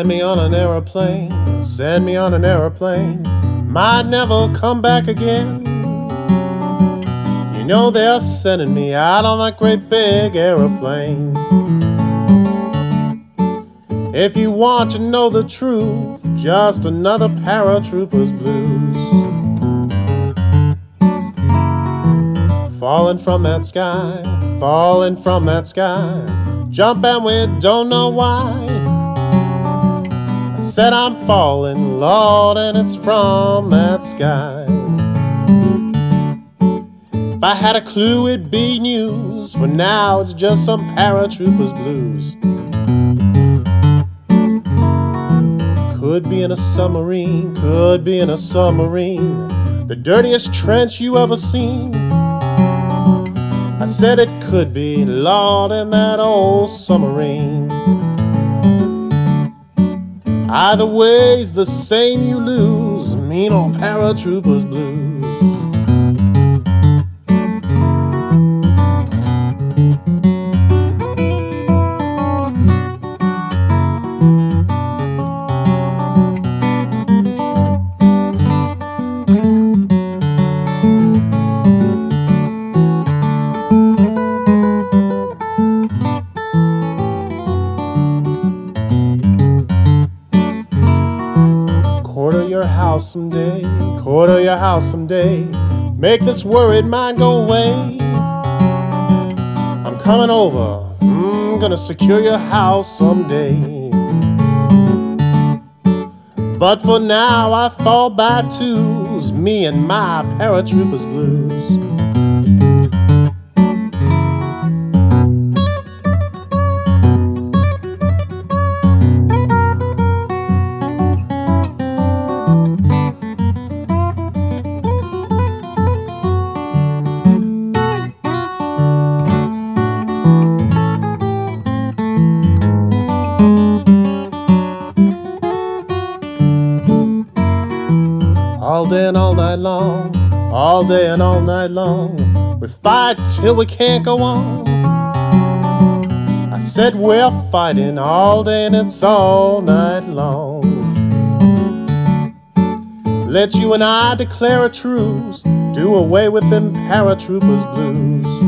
Send me on an aeroplane, send me on an aeroplane, might never come back again. You know they're sending me out on that great big aeroplane. If you want to know the truth, just another paratrooper's blues. Falling from that sky, falling from that sky, jumping we don't know why. I said I'm falling, Lord, and it's from that sky. If I had a clue, it'd be news. For now, it's just some paratrooper's blues. Could be in a submarine, could be in a submarine, the dirtiest trench you ever seen. I said it could be, Lord, in that old submarine. Either way's the same, you lose, mean old paratroopers blues. Quarter your house someday, quarter your house someday, make this worried mind go away. I'm coming over, gonna secure your house someday. But for now I fall by twos, me and my paratroopers blues. All day and all night long, all day and all night long, we fight till we can't go on. I said we're fighting all day and it's all night long. Let you and I declare a truce, do away with them paratroopers blues.